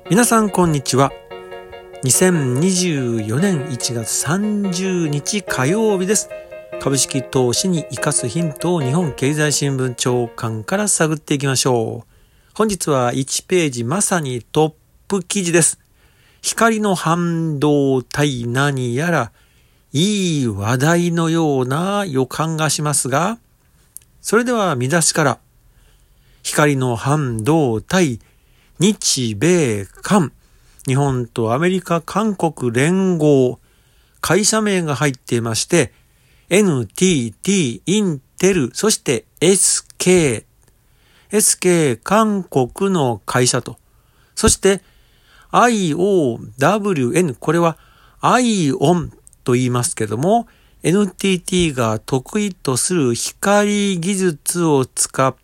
皆さんこんにちは。2024年1月30日火曜日です。株式投資に生かすヒントを日本経済新聞長官から探っていきましょう。本日は1ページまさにトップ記事です。光の半導体何やらいい話題のような予感がしますが、それでは見出しから。光の半導体日米韓、日本とアメリカ、韓国連合、会社名が入っていまして、NTT、インテル、そして SK、韓国の会社と、そして IOWN、これはアイオンと言いますけども、NTT が得意とする光技術を使って、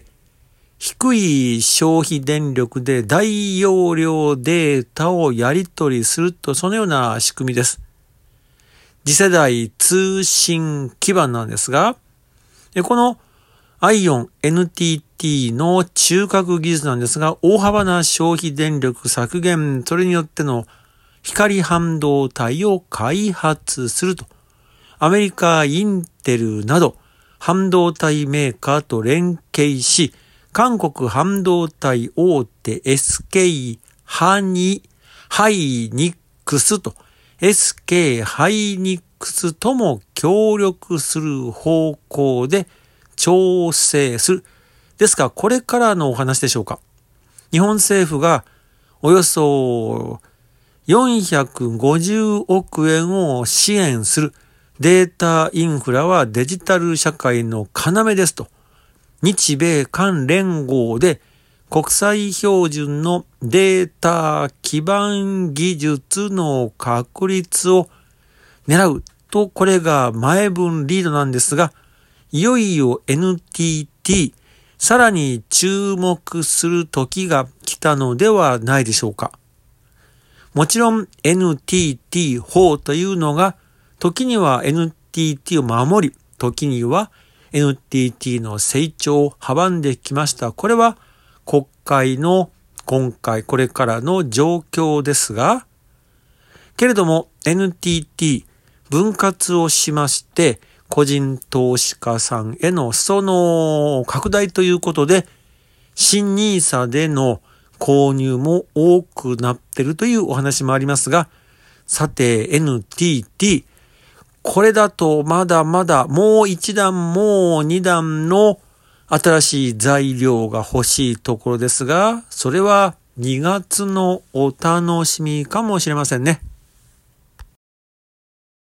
低い消費電力で大容量データをやり取りすると、そのような仕組みです。次世代通信基盤なんですが、このアイオン NTT の中核技術なんですが、大幅な消費電力削減、それによっての光半導体を開発すると、アメリカインテルなど半導体メーカーと連携し、韓国半導体大手 SK ハイニックスと SK ハイニックスとも協力する方向で調整する。ですからこれからのお話でしょうか。日本政府がおよそ450億円を支援する。データインフラはデジタル社会の要ですと。日米韓連合で国際標準のデータ基盤技術の確立を狙うと、これが前文リードなんですが、いよいよ NTT、さらに注目する時が来たのではないでしょうか。もちろん NTT 法というのが、時には NTT を守り、時にはNTT の成長を阻んできました。これは国会の今回これからの状況ですが、けれども NTT 分割をしまして、個人投資家さんへの裾野拡大ということで、新NISAでの購入も多くなっているというお話もありますが、さて NTT、これだとまだまだもう一段もう二段の新しい材料が欲しいところですが、それは2月のお楽しみかもしれませんね。